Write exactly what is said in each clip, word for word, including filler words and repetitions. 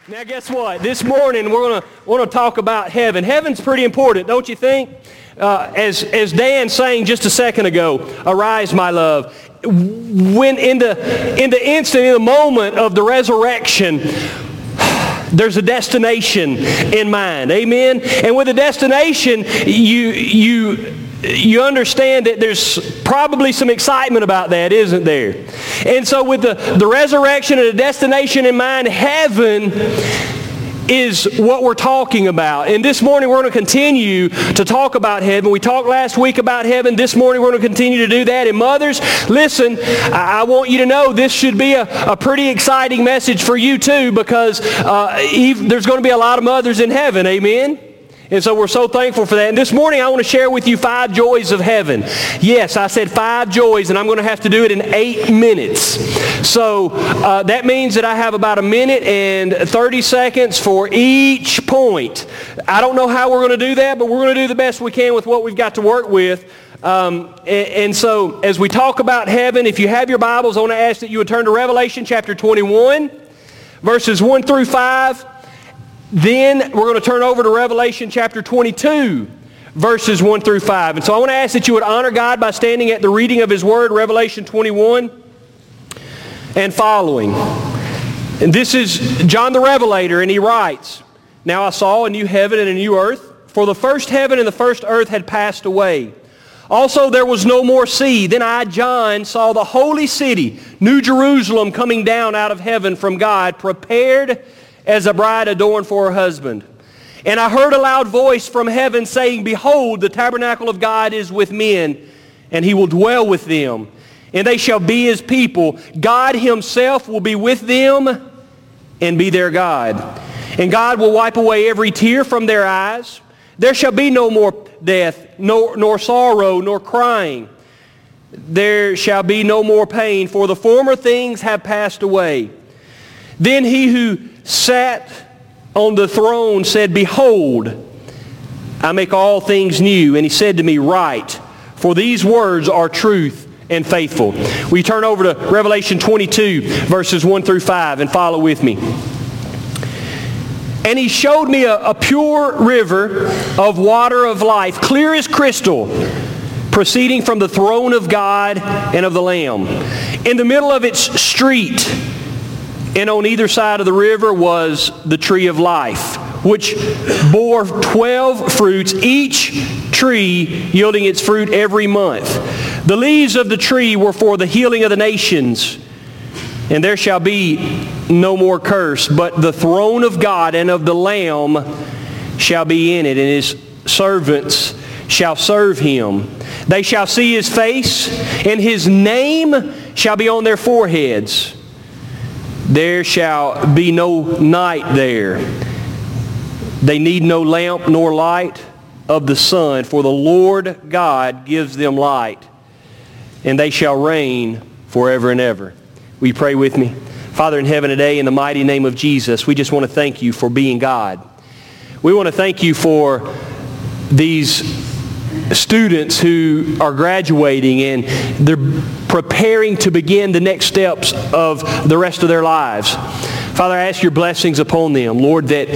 Now guess what? This morning we're going to want to talk about heaven. Heaven's pretty important, don't you think? Uh, as as Dan sang just a second ago, "Arise, my love." When in the in the instant, in the moment of the resurrection, there's a destination in mind. Amen. And with a destination, you you. You understand that there's probably some excitement about that, isn't there? And so with the, the resurrection and a destination in mind, heaven is what we're talking about. And this morning we're going to continue to talk about heaven. We talked last week about heaven. This morning we're going to continue to do that. And mothers, listen, I, I want you to know this should be a, a pretty exciting message for you too, because uh, Eve, there's going to be a lot of mothers in heaven. Amen? And so we're so thankful for that. And this morning I want to share with you five joys of heaven. Yes, I said five joys, and I'm going to have to do it in eight minutes. So uh, that means that I have about a minute and thirty seconds for each point. I don't know how we're going to do that, but we're going to do the best we can with what we've got to work with. Um, and, and so as we talk about heaven, if you have your Bibles, I want to ask that you would turn to Revelation chapter twenty-one, verses one through five. Then we're going to turn over to Revelation chapter twenty-two, verses one through five. And so I want to ask that you would honor God by standing at the reading of His Word, Revelation twenty-one and following. And this is John the Revelator, and he writes, "Now I saw a new heaven and a new earth, for the first heaven and the first earth had passed away. Also there was no more sea. Then I, John, saw the holy city, New Jerusalem, coming down out of heaven from God, prepared as a bride adorned for her husband. And I heard a loud voice from heaven saying, Behold, the tabernacle of God is with men, and He will dwell with them. And they shall be His people. God Himself will be with them and be their God. And God will wipe away every tear from their eyes. There shall be no more death, nor, nor sorrow, nor crying. There shall be no more pain, for the former things have passed away. Then He who sat on the throne said, Behold, I make all things new. And He said to me, Write, for these words are truth and faithful." We turn over to Revelation twenty-two, verses one through five, and follow with me. "And He showed me a, a pure river of water of life, clear as crystal, proceeding from the throne of God and of the Lamb. In the middle of its street, and on either side of the river, was the tree of life, which bore twelve fruits, each tree yielding its fruit every month. The leaves of the tree were for the healing of the nations. And there shall be no more curse, but the throne of God and of the Lamb shall be in it, and His servants shall serve Him. They shall see His face, and His name shall be on their foreheads. There shall be no night there. They need no lamp nor light of the sun, for the Lord God gives them light, and they shall reign forever and ever." Will you pray with me? Father in heaven, today, in the mighty name of Jesus, we just want to thank You for being God. We want to thank You for these students who are graduating, and they're preparing to begin the next steps of the rest of their lives. Father, I ask Your blessings upon them, Lord, that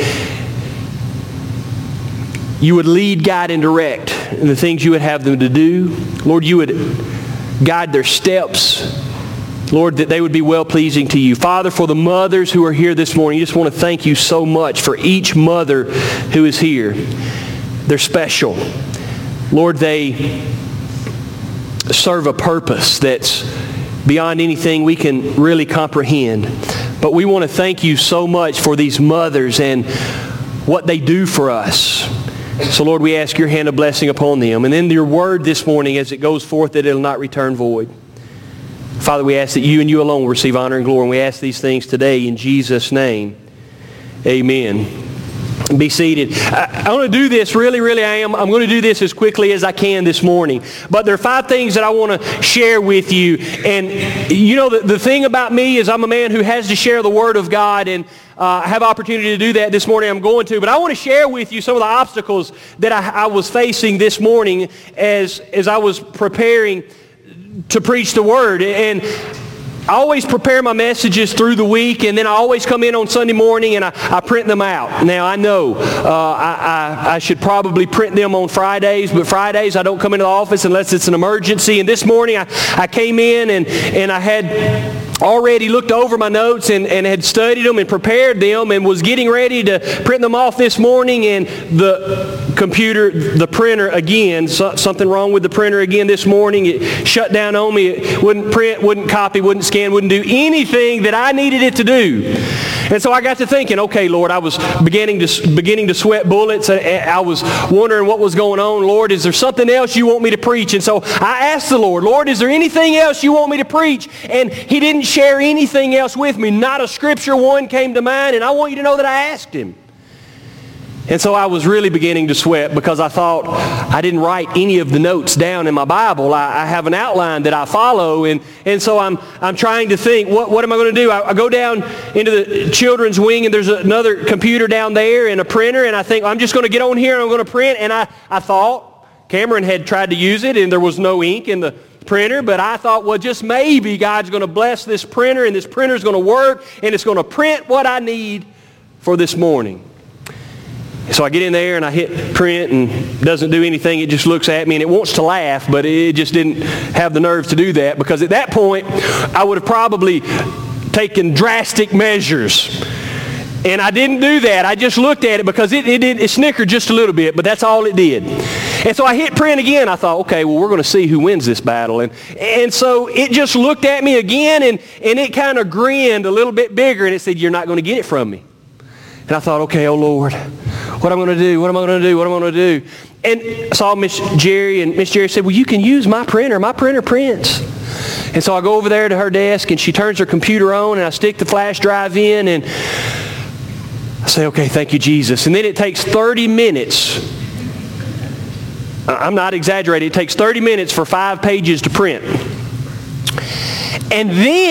You would lead, guide, and direct in the things You would have them to do. Lord, You would guide their steps. Lord, that they would be well-pleasing to You. Father, for the mothers who are here this morning, I just want to thank You so much for each mother who is here. They're special. Lord, they serve a purpose that's beyond anything we can really comprehend. But we want to thank You so much for these mothers and what they do for us. So Lord, we ask Your hand of blessing upon them. And then Your word this morning, as it goes forth, that it will not return void. Father, we ask that You and You alone will receive honor and glory. And we ask these things today in Jesus' name. Amen. Be seated. I, I want to do this, really, really I am. I'm going to do this as quickly as I can this morning. But there are five things that I want to share with you. And you know, the, the thing about me is I'm a man who has to share the Word of God. And uh, I have opportunity to do that this morning. I'm going to. But I want to share with you some of the obstacles that I, I was facing this morning as, as I was preparing to preach the Word. And I always prepare my messages through the week, and then I always come in on Sunday morning and I, I print them out. Now, I know uh, I, I, I should probably print them on Fridays, but Fridays I don't come into the office unless it's an emergency. And this morning I, I came in and, and I had already looked over my notes and, and had studied them and prepared them and was getting ready to print them off this morning, and the computer, the printer again, so, something wrong with the printer again this morning. It shut down on me. It wouldn't print, wouldn't copy, wouldn't scan, wouldn't do anything that I needed it to do. And so I got to thinking, okay, Lord, I was beginning to beginning to sweat bullets. I was wondering what was going on. Lord, is there something else you want me to preach? And so I asked the Lord, Lord, is there anything else you want me to preach? And He didn't share anything else with me. Not a scripture one came to mind, and I want you to know that I asked Him. And so I was really beginning to sweat because I thought I didn't write any of the notes down in my Bible. I, I have an outline that I follow, and, and so I'm I'm trying to think, what, what am I going to do? I, I go down into the children's wing, and there's another computer down there and a printer, and I think, I'm just going to get on here and I'm going to print. And I, I thought, Cameron had tried to use it, and there was no ink in the printer, but I thought, well, just maybe God's going to bless this printer, and this printer's going to work, and it's going to print what I need for this morning. So I get in there and I hit print, and it doesn't do anything. It just looks at me and it wants to laugh, but it just didn't have the nerve to do that, because at that point I would have probably taken drastic measures. And I didn't do that. I just looked at it because it, it, it, it snickered just a little bit, but that's all it did. And so I hit print again. I thought, okay, well, we're going to see who wins this battle. And, and so it just looked at me again, and, and it kind of grinned a little bit bigger, and it said, you're not going to get it from me. And I thought, okay, oh Lord, what am I going to do? What am I going to do? What am I going to do? And I saw Miss Jerry, and Miss Jerry said, well, you can use my printer. My printer prints. And so I go over there to her desk, and she turns her computer on, and I stick the flash drive in, and I say, okay, thank you, Jesus. And then it takes thirty minutes. I'm not exaggerating. It takes thirty minutes for five pages to print. And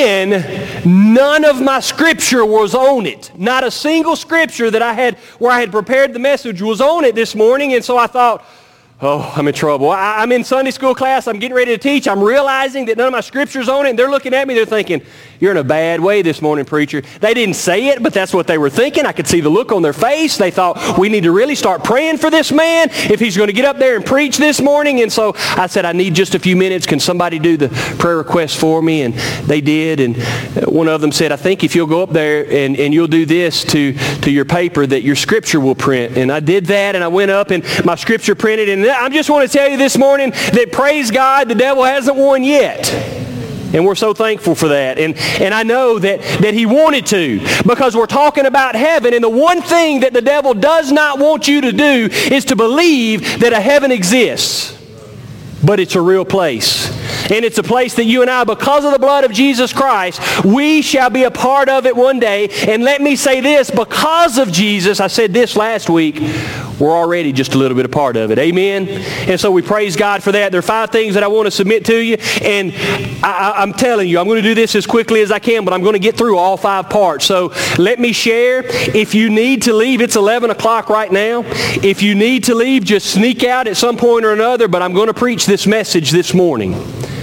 then none of my scripture was on it. Not a single scripture that I had where I had prepared the message was on it this morning. And so I thought, oh, I'm in trouble. I, I'm in Sunday school class. I'm getting ready to teach. I'm realizing that none of my scripture's on it. And they're looking at me. They're thinking, you're in a bad way this morning, preacher. They didn't say it, but that's what they were thinking. I could see the look on their face. They thought, we need to really start praying for this man if he's going to get up there and preach this morning. And so I said, I need just a few minutes. Can somebody do the prayer request for me? And they did. And one of them said, I think if you'll go up there and, and you'll do this to, to your paper, that your scripture will print. And I did that, and I went up and my scripture printed. And I just want to tell you this morning that, praise God, the devil hasn't won yet. And we're so thankful for that. And, and I know that, that he wanted to, because we're talking about heaven. And the one thing that the devil does not want you to do is to believe that a heaven exists. But it's a real place. And it's a place that you and I, because of the blood of Jesus Christ, we shall be a part of it one day. And let me say this, because of Jesus, I said this last week, we're already just a little bit a part of it. Amen? And so we praise God for that. There are five things that I want to submit to you. And I, I, I'm telling you, I'm going to do this as quickly as I can, but I'm going to get through all five parts. So let me share. If you need to leave, it's eleven o'clock right now. If you need to leave, just sneak out at some point or another, but I'm going to preach this message this morning.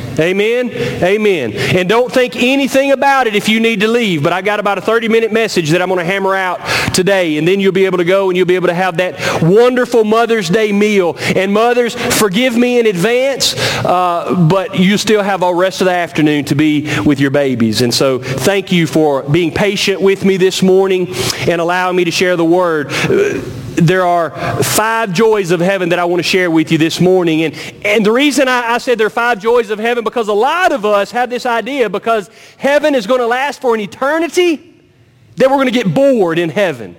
Amen? Amen. And don't think anything about it if you need to leave. But I got about a thirty minute message that I'm going to hammer out today. And then you'll be able to go and you'll be able to have that wonderful Mother's Day meal. And mothers, forgive me in advance, uh, but you still have all the rest of the afternoon to be with your babies. And so thank you for being patient with me this morning and allowing me to share the Word. There are five joys of heaven that I want to share with you this morning. And, and the reason I, I said there are five joys of heaven, because a lot of us have this idea, because heaven is going to last for an eternity, that we're going to get bored in heaven.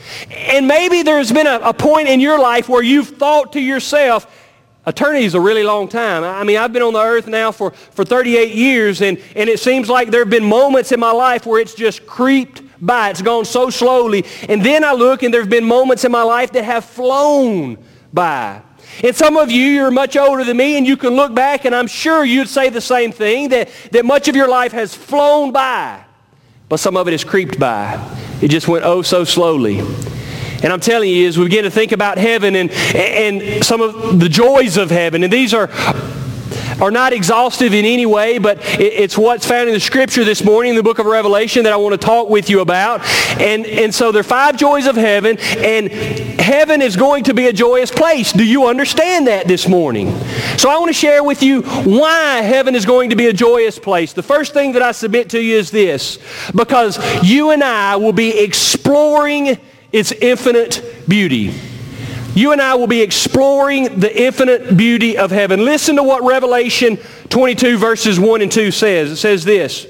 And maybe there's been a, a point in your life where you've thought to yourself, eternity is a really long time. I mean, I've been on the earth now for, for thirty-eight years, and, and it seems like there have been moments in my life where it's just creeped by. It's gone so slowly. And then I look, and there have been moments in my life that have flown by. And some of you, you're much older than me, and you can look back, and I'm sure you'd say the same thing, that, that much of your life has flown by, but some of it has creeped by. It just went oh so slowly. And I'm telling you, as we begin to think about heaven and, and some of the joys of heaven, and these are are not exhaustive in any way, but it's what's found in the Scripture this morning in the book of Revelation that I want to talk with you about. And, and so there are five joys of heaven, and heaven is going to be a joyous place. Do you understand that this morning? So I want to share with you why heaven is going to be a joyous place. The first thing that I submit to you is this: because you and I will be exploring its infinite beauty. You and I will be exploring the infinite beauty of heaven. Listen to what Revelation twenty-two verses one and two says. It says this.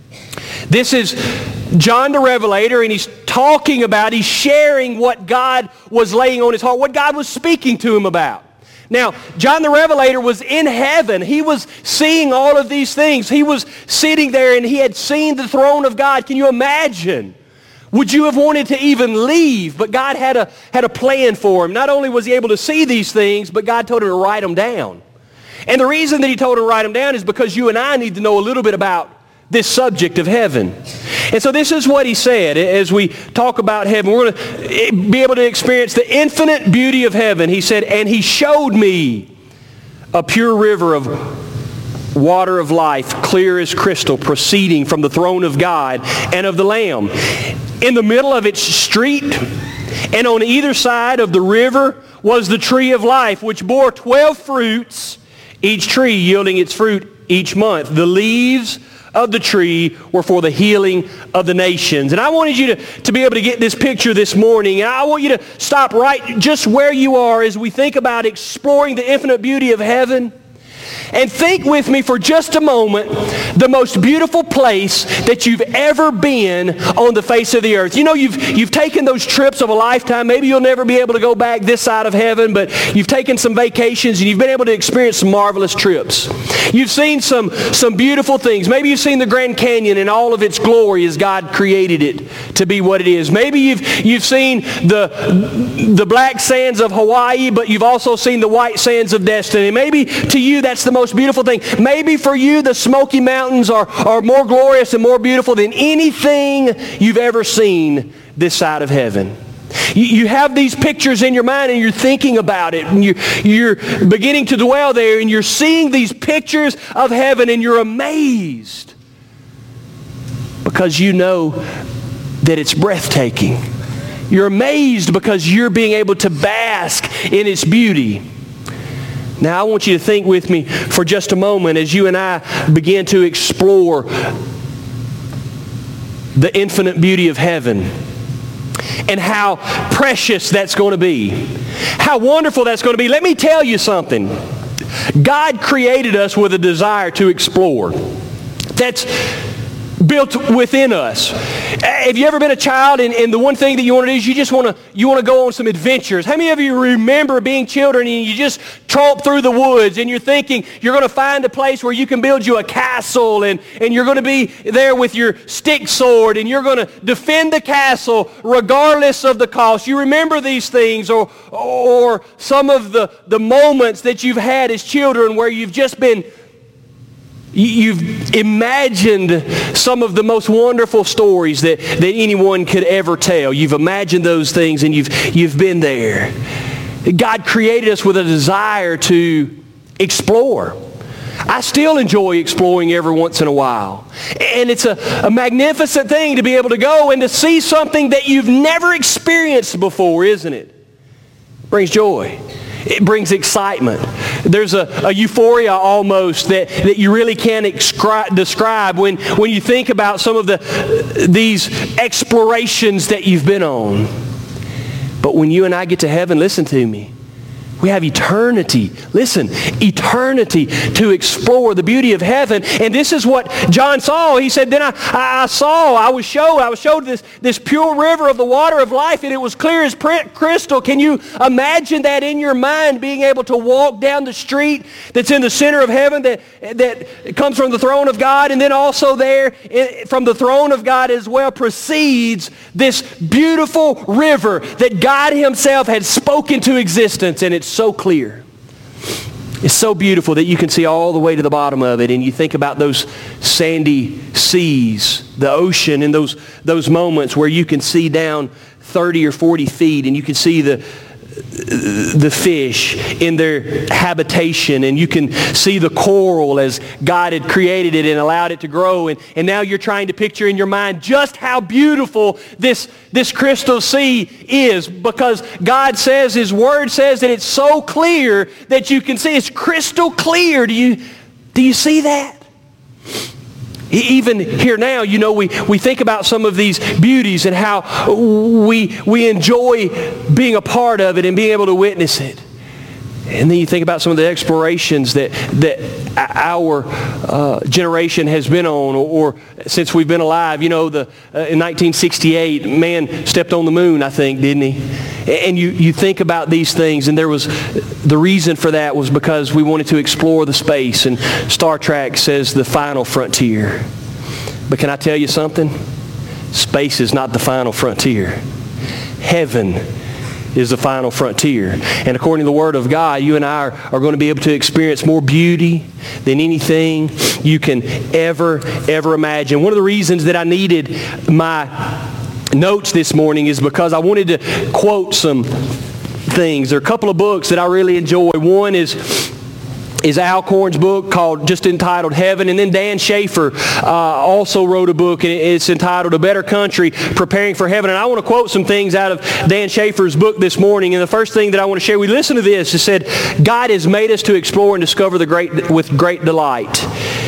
This is John the Revelator, and he's talking about, he's sharing what God was laying on his heart, what God was speaking to him about. Now, John the Revelator was in heaven. He was seeing all of these things. He was sitting there, and he had seen the throne of God. Can you imagine? Would you have wanted to even leave? But God had a, had a plan for him. Not only was he able to see these things, but God told him to write them down. And the reason that he told him to write them down is because you and I need to know a little bit about this subject of heaven. And so this is what he said as we talk about heaven. We're going to be able to experience the infinite beauty of heaven. He said, and he showed me a pure river of water of life, clear as crystal, proceeding from the throne of God and of the Lamb. In the middle of its street and on either side of the river was the tree of life, which bore twelve fruits, each tree yielding its fruit each month. The leaves of the tree were for the healing of the nations. And I wanted you to, to be able to get this picture this morning. And I want you to stop right just where you are as we think about exploring the infinite beauty of heaven. And think with me for just a moment the most beautiful place that you've ever been on the face of the earth. You know, you've, you've taken those trips of a lifetime. Maybe you'll never be able to go back this side of heaven, but you've taken some vacations and you've been able to experience some marvelous trips. You've seen some, some beautiful things. Maybe you've seen the Grand Canyon in all of its glory as God created it to be what it is. Maybe you've, you've seen the, the black sands of Hawaii, but you've also seen the white sands of destiny. Maybe to you that's the most beautiful thing. Maybe for you the Smoky Mountains are, are more glorious and more beautiful than anything you've ever seen this side of heaven. You, you have these pictures in your mind and you're thinking about it, and you, you're beginning to dwell there, and you're seeing these pictures of heaven, and you're amazed because you know that it's breathtaking. You're amazed because you're being able to bask in its beauty. Now, I want you to think with me for just a moment as you and I begin to explore the infinite beauty of heaven and how precious that's going to be, how wonderful that's going to be. Let me tell you something. God created us with a desire to explore. That's built within us. Have you ever been a child and, and the one thing that you want to do is you just want to you want to go on some adventures? How many of you remember being children and you just tromp through the woods and you're thinking you're going to find a place where you can build you a castle, and, and you're going to be there with your stick sword and you're going to defend the castle regardless of the cost? You remember these things, or or some of the, the moments that you've had as children where you've just been You've imagined some of the most wonderful stories that, that anyone could ever tell. You've imagined those things and you've, you've been there. God created us with a desire to explore. I still enjoy exploring every once in a while. And it's a, a magnificent thing to be able to go and to see something that you've never experienced before, isn't it? It brings joy. It brings excitement. There's a, a euphoria almost that, that you really can't excri- describe when, when you think about some of the these explorations that you've been on. But when you and I get to heaven, listen to me. We have eternity. Listen, eternity to explore the beauty of heaven. And this is what John saw. He said, then I, I, I saw, I was showed, I was showed this, this pure river of the water of life, and it was clear as crystal. Can you imagine that in your mind, being able to walk down the street that's in the center of heaven, that, that comes from the throne of God, and then also there from the throne of God as well proceeds this beautiful river that God himself had spoken to existence, and it's so clear. It's so beautiful that you can see all the way to the bottom of it, and you think about those sandy seas, the ocean, and those, those moments where you can see down thirty or forty feet, and you can see the, the fish in their habitation, and you can see the coral as God had created it and allowed it to grow, and, and now you're trying to picture in your mind just how beautiful this, this crystal sea is, because God says, His Word says that it's so clear that you can see. It's crystal clear. Do you, do you see that? Even here now, you know, we, we think about some of these beauties and how we, we enjoy being a part of it and being able to witness it. And then you think about some of the explorations that, that our uh, generation has been on, or, or since we've been alive. You know, the, uh, in nineteen sixty-eight, man stepped on the moon, I think, didn't he? And you, you think about these things, and there was, the reason for that was because we wanted to explore the space, and Star Trek says the final frontier. But can I tell you something? Space is not the final frontier. Heaven is the final frontier. And according to the Word of God, you and I are, are going to be able to experience more beauty than anything you can ever, ever imagine. One of the reasons that I needed my notes this morning is because I wanted to quote some things. There are a couple of books that I really enjoy. One is is Alcorn's book called, just entitled Heaven. And then Dan Schaefer uh, also wrote a book, and it's entitled A Better Country, Preparing for Heaven. And I want to quote some things out of Dan Schaefer's book this morning. And the first thing that I want to share, we listen to this. It said, God has made us to explore and discover the great with great delight.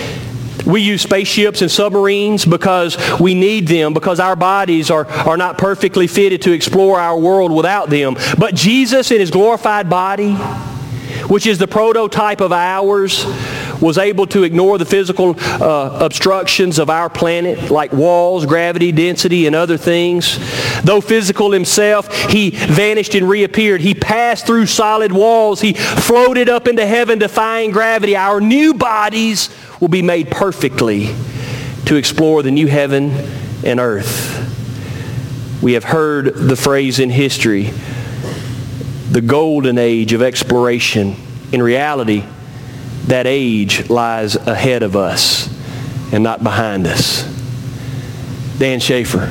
We use spaceships and submarines because we need them, because our bodies are, are not perfectly fitted to explore our world without them. But Jesus in His glorified body, which is the prototype of ours, was able to ignore the physical uh, obstructions of our planet, like walls, gravity, density, and other things. Though physical Himself, He vanished and reappeared. He passed through solid walls. He floated up into heaven, defying gravity. Our new bodies will be made perfectly to explore the new heaven and earth. We have heard the phrase in history, the golden age of exploration. In reality, that age lies ahead of us and not behind us. Dan Schaefer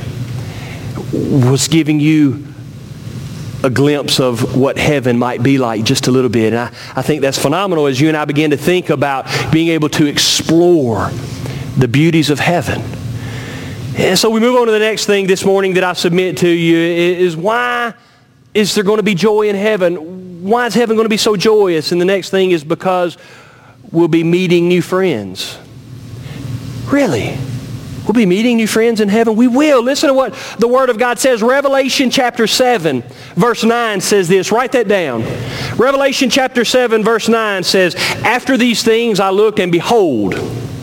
was giving you a glimpse of what heaven might be like just a little bit. And I, I think that's phenomenal as you and I begin to think about being able to explore the beauties of heaven. And so we move on to the next thing this morning that I submit to you is, why is there going to be joy in heaven? Why is heaven going to be so joyous? And the next thing is because we'll be meeting new friends. Really? We'll be meeting new friends in heaven? We will. Listen to what the Word of God says. Revelation chapter seven, verse nine says this. Write that down. Revelation chapter seven, verse nine says, After these things I looked, and behold,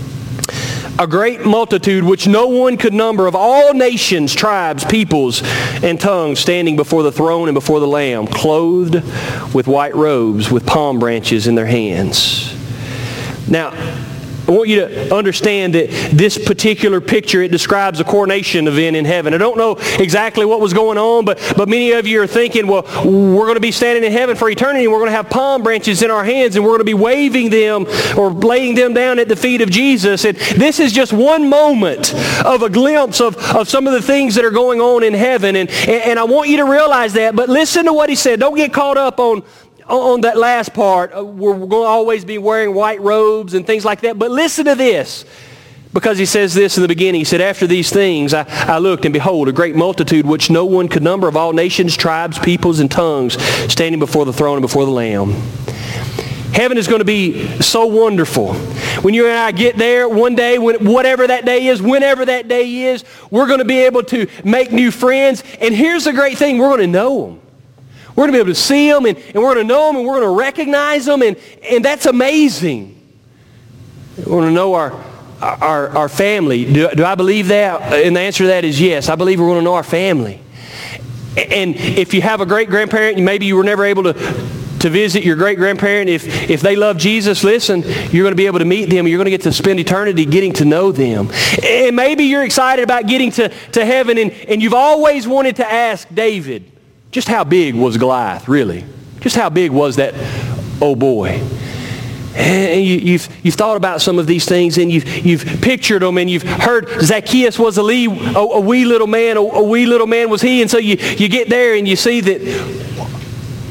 a great multitude which no one could number, of all nations, tribes, peoples, and tongues, standing before the throne and before the Lamb, clothed with white robes, with palm branches in their hands. Now, I want you to understand that this particular picture, it describes a coronation event in heaven. I don't know exactly what was going on, but, but many of you are thinking, well, we're going to be standing in heaven for eternity, and we're going to have palm branches in our hands, and we're going to be waving them or laying them down at the feet of Jesus. And this is just one moment of a glimpse of, of some of the things that are going on in heaven. And, and, and I want you to realize that, but listen to what he said. Don't get caught up on on that last part. We're going to always be wearing white robes and things like that. But listen to this, because he says this in the beginning. He said, After these things I, I looked, and behold, a great multitude which no one could number, of all nations, tribes, peoples, and tongues, standing before the throne and before the Lamb. Heaven is going to be so wonderful. When you and I get there one day, when, whatever that day is, whenever that day is, we're going to be able to make new friends. And here's the great thing, we're going to know them. We're going to be able to see them, and, and we're going to know them, and we're going to recognize them, and, and that's amazing. We're going to know our, our, our family. Do, do I believe that? And the answer to that is yes. I believe we're going to know our family. And if you have a great-grandparent, maybe you were never able to, to visit your great-grandparent. If, if they love Jesus, listen, you're going to be able to meet them. You're going to get to spend eternity getting to know them. And maybe you're excited about getting to, to heaven, and, and you've always wanted to ask David, just how big was Goliath, really? Just how big was that old boy? And you, you've, you've thought about some of these things, and you've, you've pictured them, and you've heard Zacchaeus was a, lee, a, a wee little man, a, a wee little man was he, and so you, you get there and you see that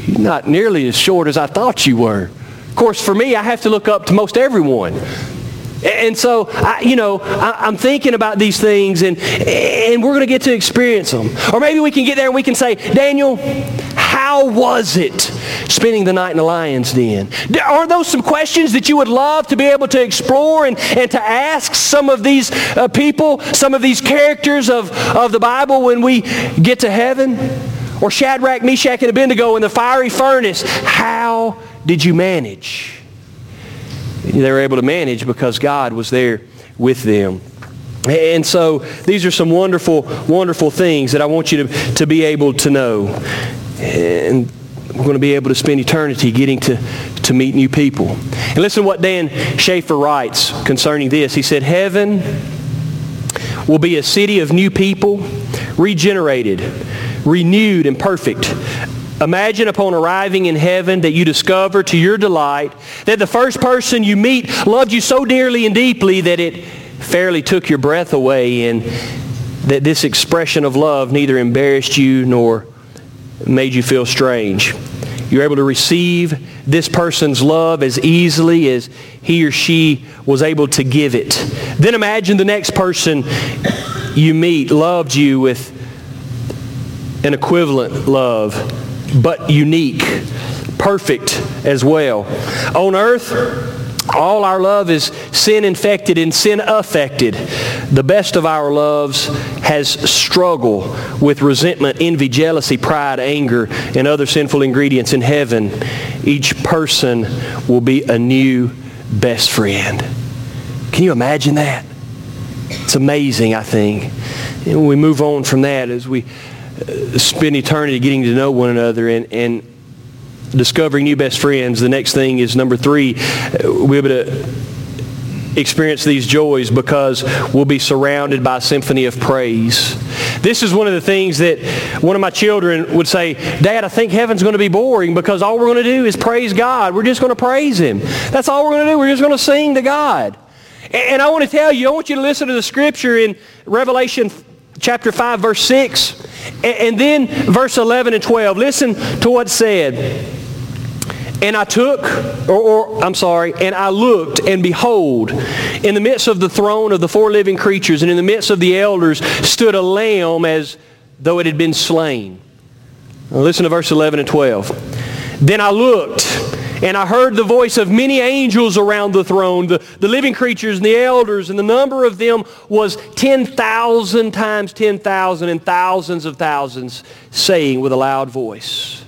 you're not nearly as short as I thought you were. Of course, for me, I have to look up to most everyone. And so, I, you know, I, I'm thinking about these things, and, and we're going to get to experience them. Or maybe we can get there and we can say, Daniel, how was it spending the night in the lion's den? Are those some questions that you would love to be able to explore and, and to ask some of these uh, people, some of these characters of, of the Bible when we get to heaven? Or Shadrach, Meshach, and Abednego in the fiery furnace, how did you manage? They were able to manage because God was there with them. And so these are some wonderful, wonderful things that I want you to, to be able to know. And we're going to be able to spend eternity getting to, to meet new people. And listen to what Dan Schaefer writes concerning this. He said, heaven will be a city of new people, regenerated, renewed, and perfect. Imagine upon arriving in heaven that you discover to your delight that the first person you meet loved you so dearly and deeply that it fairly took your breath away, and that this expression of love neither embarrassed you nor made you feel strange. You're able to receive this person's love as easily as he or she was able to give it. Then imagine the next person you meet loved you with an equivalent love, but unique, perfect as well. On earth, all our love is sin-infected and sin-affected. The best of our loves has struggle with resentment, envy, jealousy, pride, anger, and other sinful ingredients. In heaven, each person will be a new best friend. Can you imagine that? It's amazing, I think. And when we move on from that, as we spend eternity getting to know one another and, and discovering new best friends, the next thing is number three, we'll be able to experience these joys because we'll be surrounded by a symphony of praise. This is one of the things that one of my children would say, Dad, I think heaven's going to be boring because all we're going to do is praise God. We're just going to praise Him. That's all we're going to do. We're just going to sing to God. And I want to tell you, I want you to listen to the scripture in Revelation chapter five, verse six, and then verse eleven and twelve. Listen to what's said. And I took, or, or I'm sorry, and I looked, and behold, in the midst of the throne of the four living creatures, and in the midst of the elders, stood a lamb as though it had been slain. Now listen to verse eleven and twelve. Then I looked, and I heard the voice of many angels around the throne, the, the living creatures and the elders, and the number of them was ten thousand times ten thousand and thousands of thousands, saying with a loud voice,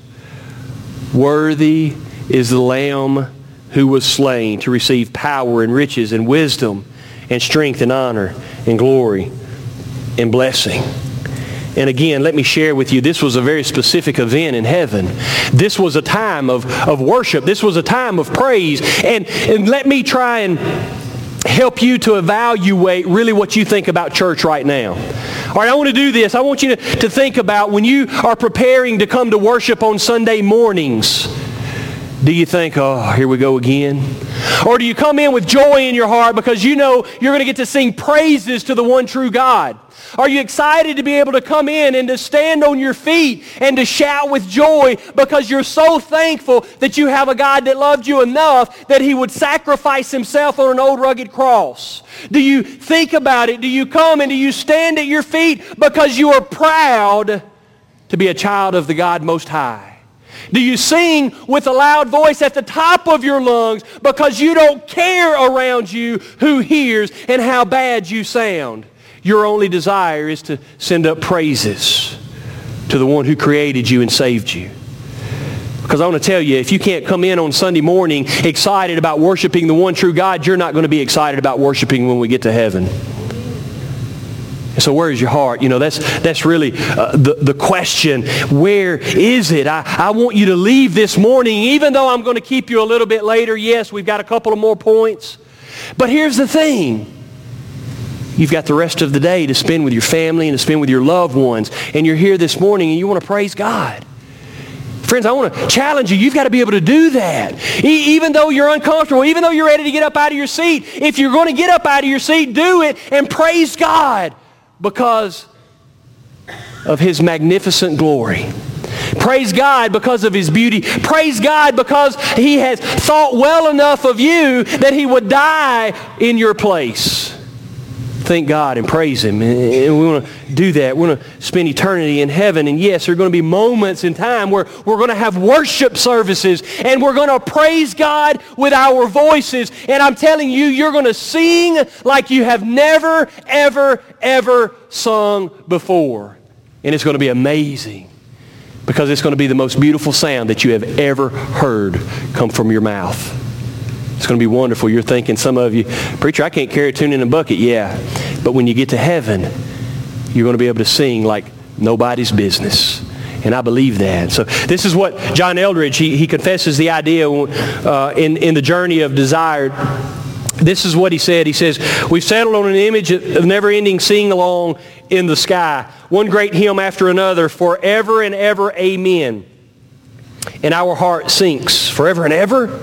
Worthy is the Lamb who was slain to receive power and riches and wisdom and strength and honor and glory and blessing. And again, let me share with you, this was a very specific event in heaven. This was a time of, of worship. This was a time of praise. And, and let me try and help you to evaluate really what you think about church right now. All right, I want to do this. I want you to, to think about when you are preparing to come to worship on Sunday mornings. Do you think, oh, here we go again? Or do you come in with joy in your heart because you know you're going to get to sing praises to the one true God? Are you excited to be able to come in and to stand on your feet and to shout with joy because you're so thankful that you have a God that loved you enough that He would sacrifice Himself on an old rugged cross? Do you think about it? Do you come and do you stand at your feet because you are proud to be a child of the God Most High? Do you sing with a loud voice at the top of your lungs because you don't care around you who hears and how bad you sound? Your only desire is to send up praises to the one who created you and saved you. Because I want to tell you, if you can't come in on Sunday morning excited about worshiping the one true God, you're not going to be excited about worshiping when we get to heaven. So where is your heart? You know, that's that's really uh, the, the question. Where is it? I, I want you to leave this morning, even though I'm going to keep you a little bit later. Yes, we've got a couple of more points. But here's the thing. You've got the rest of the day to spend with your family and to spend with your loved ones. And you're here this morning and you want to praise God. Friends, I want to challenge you. You've got to be able to do that. E- even though you're uncomfortable, even though you're ready to get up out of your seat, if you're going to get up out of your seat, do it and praise God because of His magnificent glory. Praise God because of His beauty. Praise God because He has thought well enough of you that He would die in your place. Thank God and praise Him. And we want to do that. We want to spend eternity in heaven. And yes, there are going to be moments in time where we're going to have worship services and we're going to praise God with our voices. And I'm telling you, you're going to sing like you have never, ever, ever sung before. And it's going to be amazing because it's going to be the most beautiful sound that you have ever heard come from your mouth. It's going to be wonderful. You're thinking, some of you, preacher, I can't carry a tune in a bucket. Yeah, but when you get to heaven, you're going to be able to sing like nobody's business. And I believe that. So this is what John Eldridge, he, he confesses the idea uh, in, in the Journey of Desire. This is what he said. He says, we've settled on an image of never-ending sing-along in the sky. One great hymn after another, forever and ever, amen. And our heart sinks, forever and ever.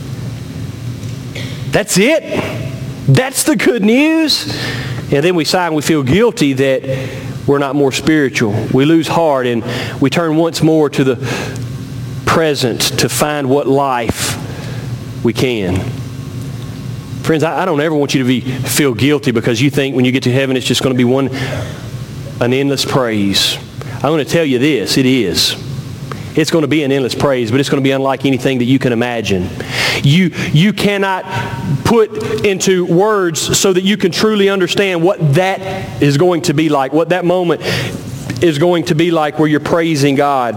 That's it? That's the good news? And then we sigh and we feel guilty that we're not more spiritual. We lose heart and we turn once more to the present to find what life we can. Friends, I, I don't ever want you to be feel guilty because you think when you get to heaven it's just going to be one, an endless praise. I'm going to tell you this, it is. It's going to be an endless praise, but it's going to be unlike anything that you can imagine. You, you cannot put into words so that you can truly understand what that is going to be like, what that moment is going to be like where you're praising God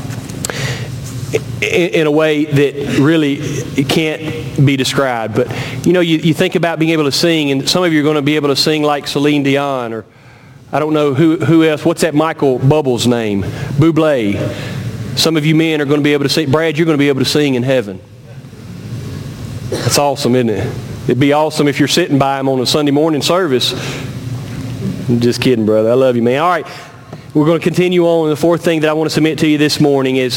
in, in a way that really can't be described. But, you know, you, you think about being able to sing, and some of you are going to be able to sing like Celine Dion, or I don't know who, who else. What's that Michael Bubbles name? Bublé. Some of you men are going to be able to sing. Brad, you're going to be able to sing in heaven. That's awesome, isn't it? It'd be awesome if you're sitting by him on a Sunday morning service. I'm just kidding, brother. I love you, man. All right. We're going to continue on. The fourth thing that I want to submit to you this morning is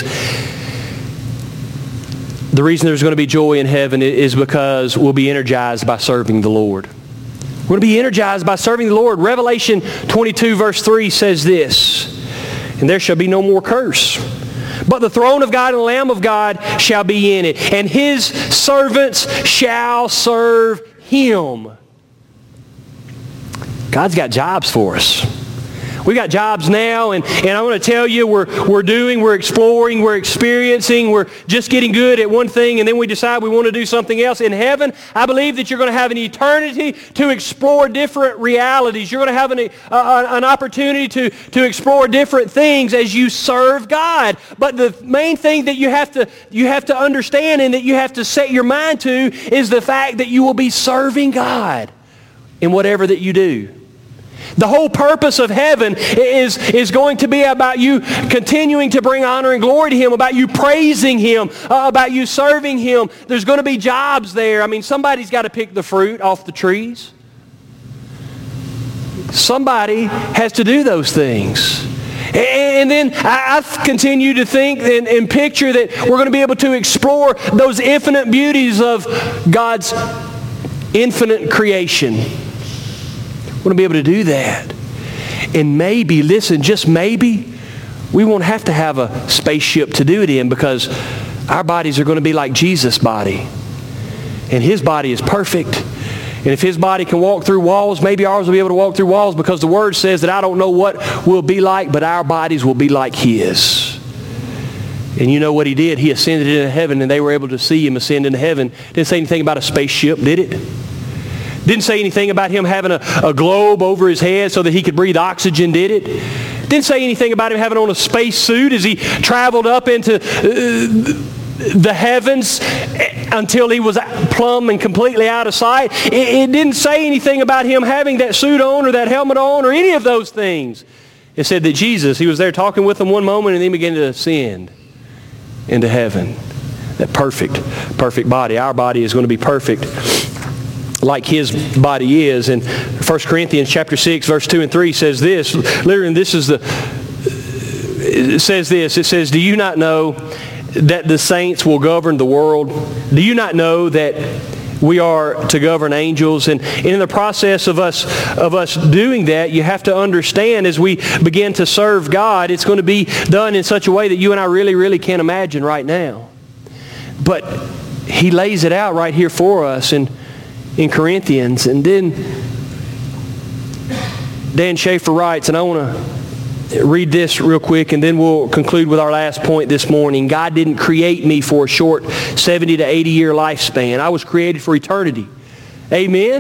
the reason there's going to be joy in heaven is because we'll be energized by serving the Lord. We're going to be energized by serving the Lord. Revelation twenty-two verse three says this, and there shall be no more curse. But the throne of God and the Lamb of God shall be in it, and His servants shall serve Him. God's got jobs for us. We got jobs now, and, and I want to tell you, we're, we're doing, we're exploring, we're experiencing, we're just getting good at one thing, and then we decide we want to do something else. In heaven, I believe that you're going to have an eternity to explore different realities. You're going to have an, uh, an opportunity to, to explore different things as you serve God. But the main thing that you have to, you have to understand and that you have to set your mind to is the fact that you will be serving God in whatever that you do. The whole purpose of heaven is, is going to be about you continuing to bring honor and glory to Him, about you praising Him, uh, about you serving Him. There's going to be jobs there. I mean, somebody's got to pick the fruit off the trees. Somebody has to do those things. And then I continue to think and, and picture that we're going to be able to explore those infinite beauties of God's infinite creation. We're going to be able to do that. And maybe, listen, just maybe, we won't have to have a spaceship to do it in because our bodies are going to be like Jesus' body. And His body is perfect. And if His body can walk through walls, maybe ours will be able to walk through walls because the Word says that I don't know what we'll be like, but our bodies will be like His. And you know what He did? He ascended into heaven and they were able to see Him ascend into heaven. Didn't say anything about a spaceship, did it? Didn't say anything about Him having a, a globe over His head so that He could breathe oxygen, did it? Didn't say anything about Him having on a space suit as He traveled up into uh, the heavens until He was plumb and completely out of sight. It, it didn't say anything about Him having that suit on or that helmet on or any of those things. It said that Jesus, He was there talking with them one moment and then began to ascend into heaven. That perfect, perfect body. Our body is going to be perfect like His body is. And First Corinthians chapter six, verse two and three says this. Literally, this is the, it says this. It says, do you not know that the saints will govern the world? Do you not know that We are to govern angels, and in the process of us of us doing that, you have to understand as we begin to serve God, it's going to be done in such a way that you and I really, really can't imagine right now. But he lays it out right here for us in, in Corinthians. And then Dan Schaefer writes, and I want to read this real quick, and then we'll conclude with our last point this morning. God didn't create me for a short seventy to eighty year lifespan. I was created for eternity. Amen?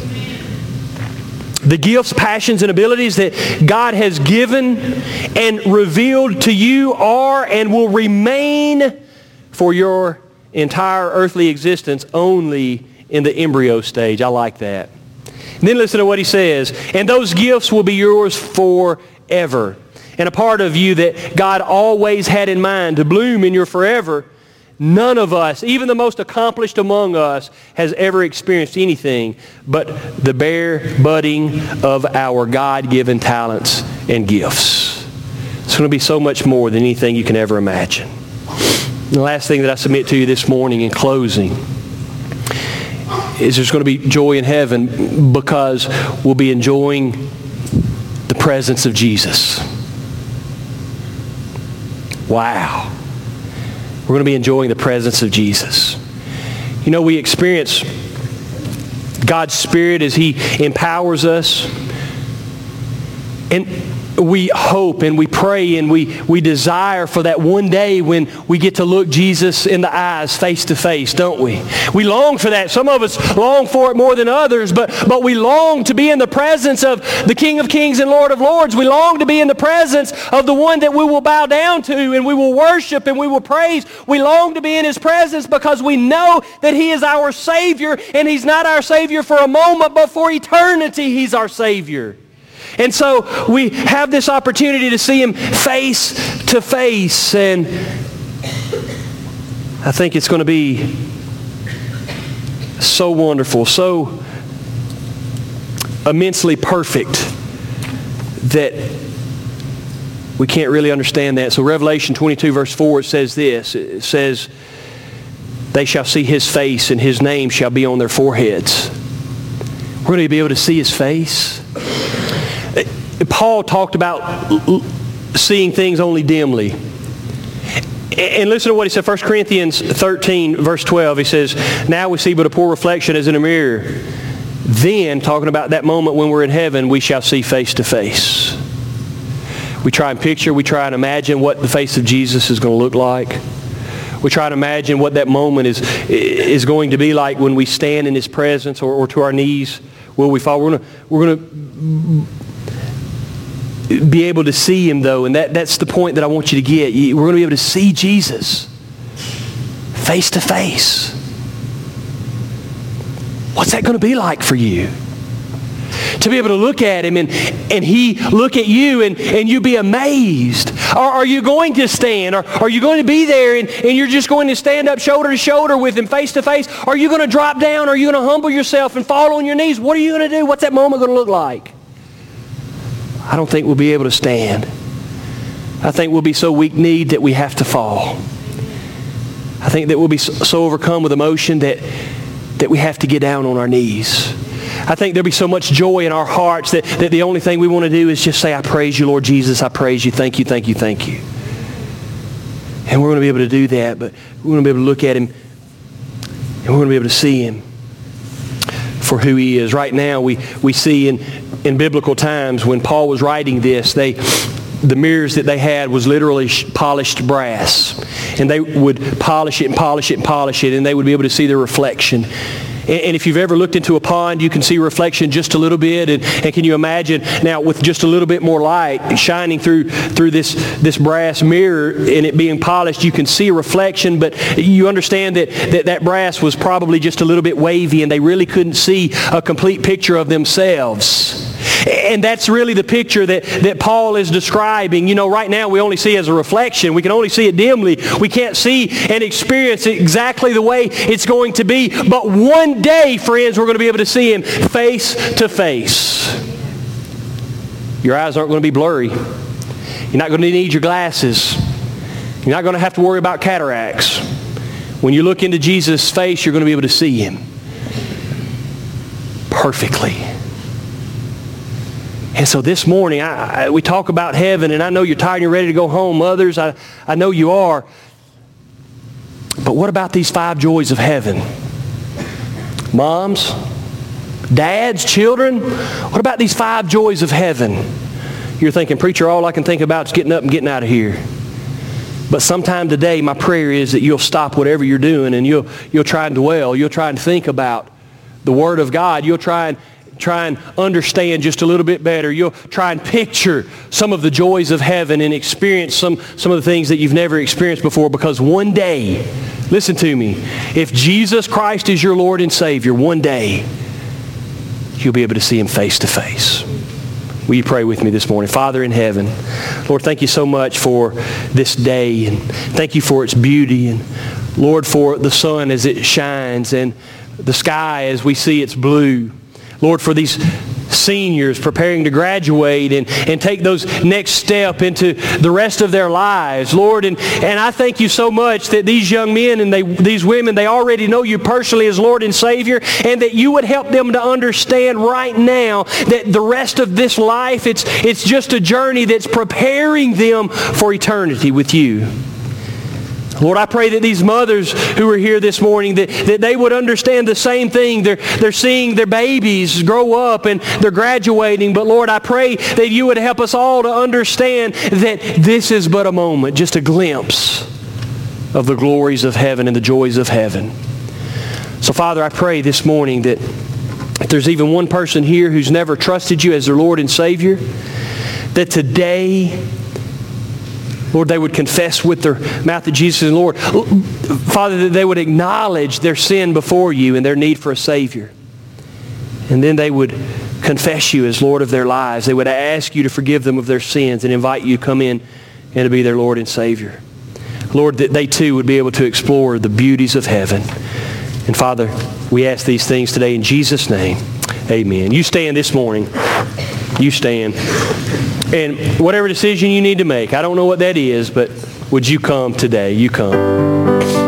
The gifts, passions, and abilities that God has given and revealed to you are and will remain for your entire earthly existence only in the embryo stage. I like that. And then listen to what he says. And those gifts will be yours forever. Ever. And a part of you that God always had in mind to bloom in your forever. None of us, even the most accomplished among us, has ever experienced anything but the bare budding of our God-given talents and gifts. It's going to be so much more than anything you can ever imagine. And the last thing that I submit to you this morning in closing is there's going to be joy in heaven because we'll be enjoying the presence of Jesus. Wow. We're going to be enjoying the presence of Jesus. You know, we experience God's Spirit as He empowers us. And we hope and we pray and we, we desire for that one day when we get to look Jesus in the eyes face to face, don't we? We long for that. Some of us long for it more than others, but, but we long to be in the presence of the King of Kings and Lord of Lords. We long to be in the presence of the one that we will bow down to and we will worship and we will praise. We long to be in His presence because we know that He is our Savior, and He's not our Savior for a moment, but for eternity He's our Savior. And so we have this opportunity to see Him face to face, and I think it's going to be so wonderful, so immensely perfect that we can't really understand that. So Revelation twenty-two verse four, it says this. It says, they shall see His face and His name shall be on their foreheads. We're going to be able to see His face. Paul talked about seeing things only dimly. And listen to what he said, First Corinthians thirteen, verse twelve. He says, now we see but a poor reflection as in a mirror. Then, talking about that moment when we're in heaven, we shall see face to face. We try and picture, we try and imagine what the face of Jesus is going to look like. We try to imagine what that moment is, is going to be like when we stand in His presence, or, or to our knees will we fall. We're going to, we're going to be able to see Him, though, and that, that's the point that I want you to get. We're going to be able to see Jesus face to face. What's that going to be like for you? To be able to look at Him and, and He look at you and, and you be amazed. Or are you going to stand? Or are you going to be there and, and you're just going to stand up shoulder to shoulder with Him face to face? Are you going to drop down? Are you going to humble yourself and fall on your knees? What are you going to do? What's that moment going to look like? I don't think we'll be able to stand. I think we'll be so weak-kneed that we have to fall. I think that we'll be so overcome with emotion that, that we have to get down on our knees. I think there'll be so much joy in our hearts that, that the only thing we want to do is just say, I praise you, Lord Jesus. I praise you. Thank you, thank you, thank you. And we're going to be able to do that, but we're going to be able to look at Him and we're going to be able to see Him for who He is. Right now, we, we see in, in biblical times when Paul was writing this, they the mirrors that they had was literally polished brass. And they would polish it and polish it and polish it, and they would be able to see their reflection. And if you've ever looked into a pond, you can see reflection just a little bit. And, and can you imagine now with just a little bit more light shining through through this, this brass mirror and it being polished, you can see a reflection. But you understand that, that that brass was probably just a little bit wavy and they really couldn't see a complete picture of themselves. And that's really the picture that, that Paul is describing. You know, right now we only see it as a reflection. We can only see it dimly. We can't see and experience it exactly the way it's going to be. But one day, friends, we're going to be able to see Him face to face. Your eyes aren't going to be blurry. You're not going to need your glasses. You're not going to have to worry about cataracts. When you look into Jesus' face, you're going to be able to see Him. perfectly. And so this morning, I, I, we talk about heaven, and I know you're tired and you're ready to go home. Others, I, I know you are. But what about these five joys of heaven? Moms, dads, children, what about these five joys of heaven? You're thinking, preacher, all I can think about is getting up and getting out of here. But sometime today, my prayer is that you'll stop whatever you're doing and you'll, you'll try and dwell. You'll try and think about the Word of God. You'll try and try and understand just a little bit better. You'll try and picture some of the joys of heaven and experience some, some of the things that you've never experienced before, because one day, listen to me, if Jesus Christ is your Lord and Savior, one day you'll be able to see Him face to face. Will you pray with me this morning? Father in heaven, Lord, thank you so much for this day, and thank you for its beauty, and Lord, for the sun as it shines and the sky as we see it's blue. Lord, for these seniors preparing to graduate and, and take those next step into the rest of their lives, Lord. And, and I thank you so much that these young men and they, these women, they already know you personally as Lord and Savior, and that you would help them to understand right now that the rest of this life, it's, it's just a journey that's preparing them for eternity with you. Lord, I pray that these mothers who are here this morning, that, that they would understand the same thing. They're, they're seeing their babies grow up and they're graduating. But Lord, I pray that you would help us all to understand that this is but a moment, just a glimpse of the glories of heaven and the joys of heaven. So Father, I pray this morning that if there's even one person here who's never trusted you as their Lord and Savior, that today, Lord, they would confess with their mouth that Jesus is Lord. Father, that they would acknowledge their sin before you and their need for a Savior. And then they would confess you as Lord of their lives. They would ask you to forgive them of their sins and invite you to come in and to be their Lord and Savior. Lord, that they too would be able to explore the beauties of heaven. And Father, we ask these things today in Jesus' name. Amen. You stand this morning. You stand. And whatever decision you need to make, I don't know what that is, but would you come today? You come.